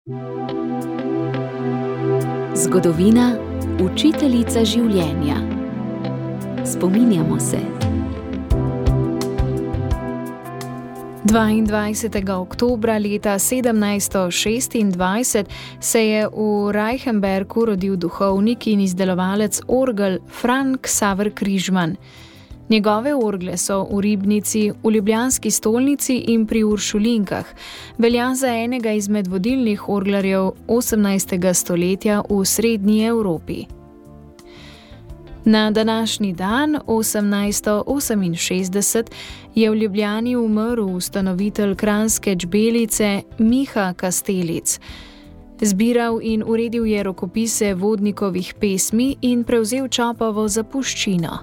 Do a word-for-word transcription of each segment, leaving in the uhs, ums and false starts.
Zgodovina, učiteljica življenja. Spominjamo se. dvaindvajsetega oktobra leta sedemnajststo šestindvajset se je v Reichenbergu rodil duhovnik in izdelovalec orgel Franz Xaver Križman. Njegove orgle so v Ribnici, v ljubljanski stolnici in pri Uršulinkah. Velja za enega izmed vodilnih orglarjev osemnajstega stoletja v srednji Evropi. Na današnji dan, osemnajststo oseminšestdeset, je v Ljubljani umrl ustanovitelj kranjske Čbelice Miha Kastelic. Zbiral in uredil je rokopise Vodnikovih pesmi in prevzel Čopovo zapuščino.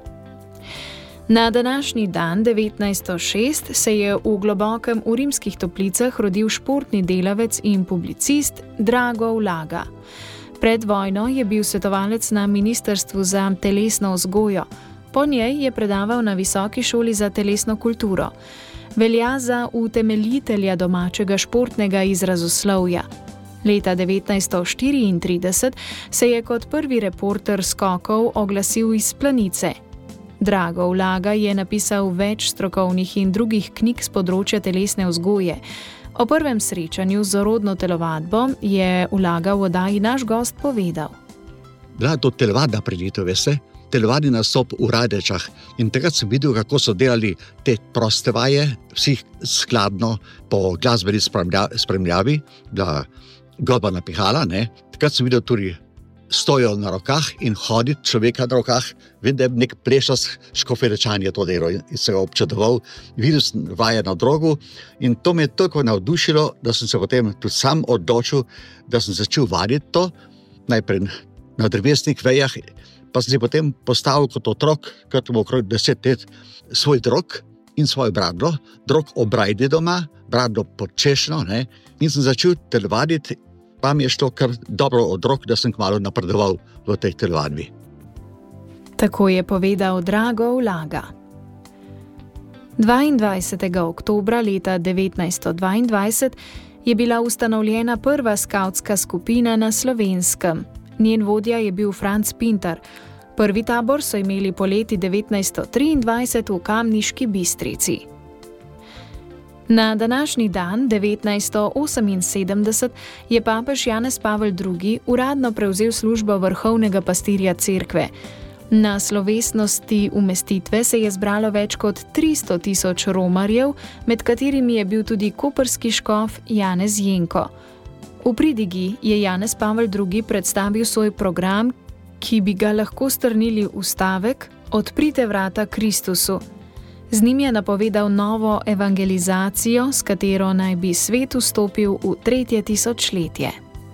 Na današnji dan, devetnajststo šest, se je v Globokem v Rimskih Toplicah rodil športni delavec in publicist Drago Vlaga. Pred vojno je bil svetovalec na Ministrstvu za telesno vzgojo. Po njej je predaval na Visoki šoli za telesno kulturo. Velja za utemeljitelja domačega športnega izrazoslovja. Leta devetnajststo štiriintrideset se je kot prvi reporter skokov oglasil iz Planice. Drago Vlaga je napisal več strokovnih in drugih knjig s področja telesne vzgoje. O prvem srečanju z orodno telovadbo je Vlaga v oddaji Naš gost povedal. Bila je to telovadna prireditev, veste? Telovadni nastop v Radečah. In takrat sem videl, kako so delali te proste vaje, vsi skladno po glasbeni spremljavi, bila godba napihala, ne? Takrat sem videl tudi stojo na rokah in hoditi človeka na rokah. Vem, da je nek plešas Škofjerečan je to delo in se ga občudoval. Videl sem vaje na drogu in to me je toliko navdušilo, da sem se potem tudi sam odločil, da sem začel vaditi to, najprej na drevesnih vejah, pa sem si potem postavil kot otrok, kot sem okrog deset let, svoj drog in svoje bradlo. Drog obrajdi doma, bradlo počešno, ne, in sem začel telovaditi. Pa mi je šlo kar dobro od rok, da sem kmalu napredoval v tej telovadbi. Tako je povedal Drago Vlaga. dvaindvajsetega oktobra leta devetnajststo dvaindvajset je bila ustanovljena prva skavtska skupina na Slovenskem. Njen vodja je bil Franc Pintar. Prvi tabor so imeli poleti devetnajststo triindvajset v Kamniški Bistrici. Na današnji dan, devetnajststo oseminsedemdeset, je papež Janez Pavel drugi uradno prevzel službo vrhovnega pastirja cerkve. Na slovesnosti umestitve se je zbralo več kot tristo tisoč romarjev, med katerimi je bil tudi koprski škof Janez Jenko. V pridigi je Janez Pavel drugi predstavil svoj program, ki bi ga lahko strnili v stavek: Odprite vrata Kristusu. Z njim je napovedal novo evangelizacijo, s katero naj bi svet vstopil v tretje tisočletje.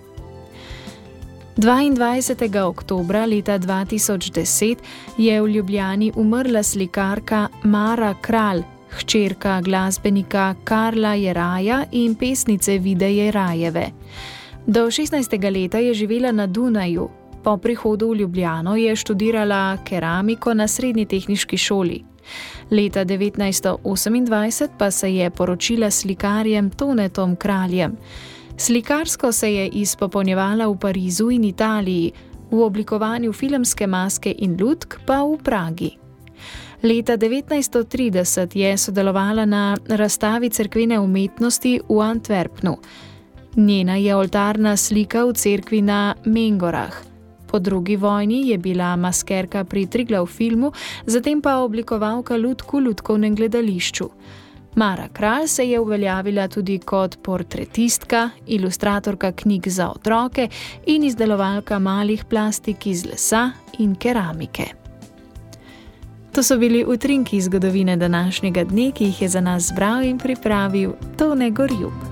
dvaindvajsetega oktobra leta dva tisoč deset je v Ljubljani umrla slikarka Mara Kralj, hčerka glasbenika Karla Jeraja in pesnice Vide Jerajeve. Do šestnajstega leta je živela na Dunaju. Po prihodu v Ljubljano je študirala keramiko na Srednji tehniški šoli. Leta devetnajststo osemindvajset pa se je poročila s slikarjem Tonetom Kraljem. Slikarsko se je izpopolnjevala v Parizu in Italiji, v oblikovanju filmske maske in lutk pa v Pragi. Leta devetnajststo trideset je sodelovala na razstavi cerkvene umetnosti v Antwerpnu. Njena je oltarna slika v cerkvi na Mengorah. Po drugi vojni je bila maskerka pri Triglav filmu, zatem pa oblikovalka lutk v lutkovnem gledališču. Mara Kralj se je uveljavila tudi kot portretistka, ilustratorka knjig za otroke in izdelovalka malih plastik iz lesa in keramike. To so bili utrinki zgodovine današnjega dne, ki jih je za nas zbral in pripravil Tone Gorjup.